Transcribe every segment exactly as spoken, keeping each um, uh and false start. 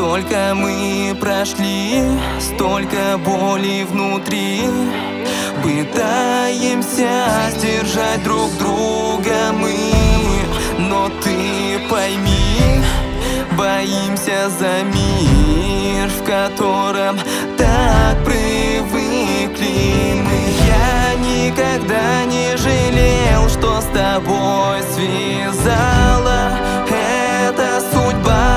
Столько мы прошли, столько боли внутри. Пытаемся сдержать друг друга мы, но ты пойми, боимся за мир, в котором так привыкли мы. Я никогда не жалел, что с тобой связала эта судьба.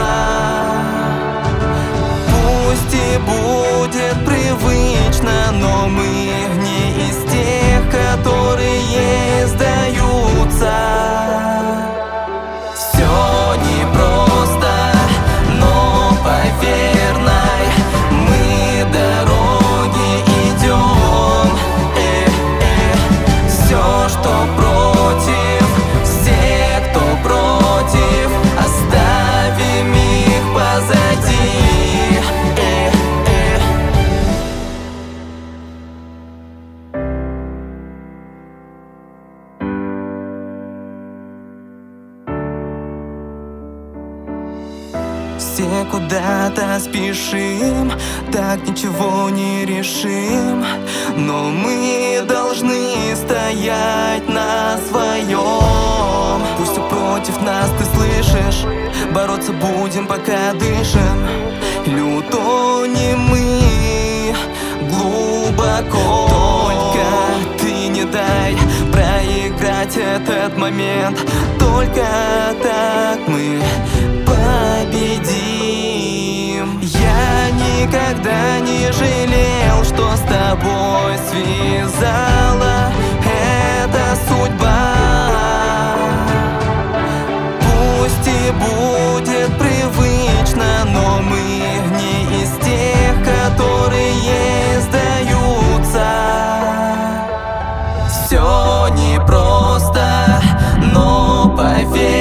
Пусть и будет привычно, но мы не из тех, которые сдаются. Все непросто, но поверь, мы дороги идем. э, э, Все, что против, все, кто против, оставим их позади. э, э. Все куда-то спешим, так ничего не решим, но мы должны стоять на своем. Пусть все против нас, ты слышишь, бороться будем, пока дышим. Или утонем мы глубоко. Только ты не дай проиграть этот момент, только так мы победим. Я никогда не жалел, что с тобой связала эта судьба. Пусть и будет привычно, но мы не из тех, которые сдаются. Все непросто, но поверь,